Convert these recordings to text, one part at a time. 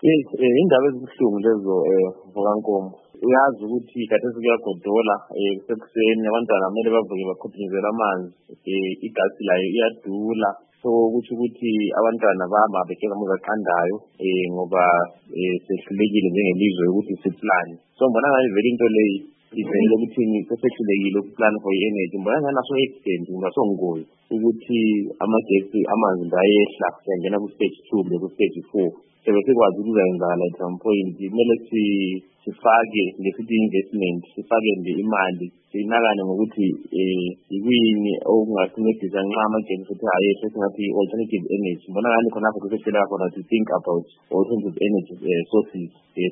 Yes, indaba ezibuhlungu lezo Vukankomo. Uyazi ukuthi kade sekuyagodola kusekuseni abantwana kumele bavuke bakhuthuzela amanzi. Igasi layo iyadula. So ukuthi abantwana bahamba begeza amanzi aqandayo ngoba sehlulekile njengelizwe ukuthi siplane. So ngibona ngathi vele into leyi ivele ukuthi sehlulekile ukuplan for i-energy. Ngibona ngathi naso extent ngasongoyi ukuthi amagesi amanzi ndayehla siyangena ku-stage 2 ku-stage 4. Sebesikwazi ukuzayenzala at some point kumele sifake ngesithi investment sifake nje imali sinakane ngokuthi yikuyini okungasincedisa nxa amagesi futhi ayehla singathi alternative energy. Ngibona ngani khonapho kusesela khona to think about alternative energy sources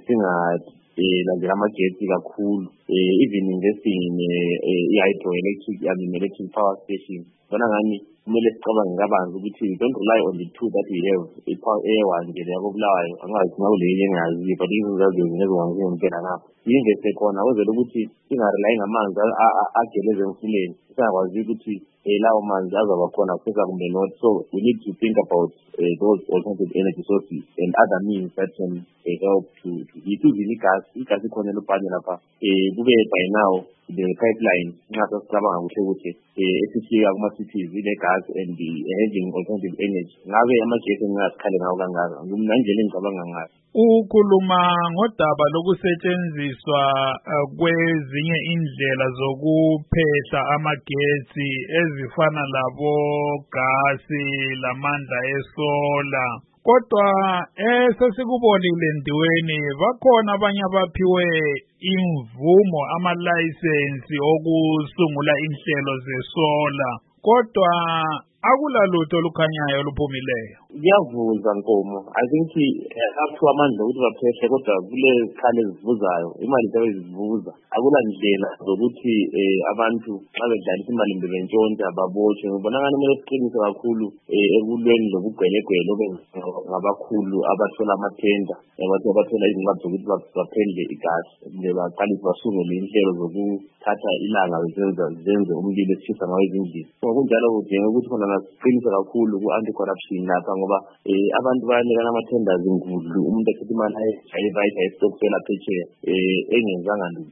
singalandela amagesi kakhulu even investing in hydroelectric electric power station. Ngibona ngani kumele sicabange kabanzi ukuthi we don't rely on the two that we have one nje yabo Bulawayo angazi ngawuleyo engazi but izazi ngezongangena ngapha investe khona wenzela ukuthi singarely ngamanzi ageleze emfuleni singakwazi ukuthi lawo manzi azaba khona kusasa kumbe not. So we need to think about those alternative energy sources and other means that can help to even igas ikhona lopanye lapha kube by now the pipeline nxa sasicabanga kuhle esifika kuma-cities ile-gas and having alternative energy. Ngabe amagesi engingasikhali ngawo kangaka ngendlela engicabanga ngayo. Ukhuluma ngodaba lokusetshenziswa kwezinye indlela zokuphehla amagesi ezifana labo gasi lamandla esola. Kodwa sesikubonile ndiweni bakhona abanye abaphiwe imvumo ama-license okusungula inhlelo zesola. Kodwa akulalutho olukhanyayo oluphumileyo. Kuyavuza Nkomo. I think aphiwa amandla ukuthi baphehle kodwa kule zikhali ezivuzayo imali zabe zivuza. Akula ndlela zokuthi abantu xa bedlalisa imali mbebentshontsha babotshwe. Ngibona ngani kumele siqinise kakhulu ekulweni lobugwelegwele ngabakhulu abathola amathenda abathola izinqabi zokuthi baphendle igasi baqalise basungule inhlelo zokuthatha ilanga zenze umlilo esishisa ngawo ezindlini. Ngokunjalo kudinga ukuthi khona siqinise kakhulu ku-anti-corruption lapha ngoba abantu bayanikana ama-tenders ngudlu umuntu ethatha imali ayivayithi ayistokfela phetsheya engenzanga lutho.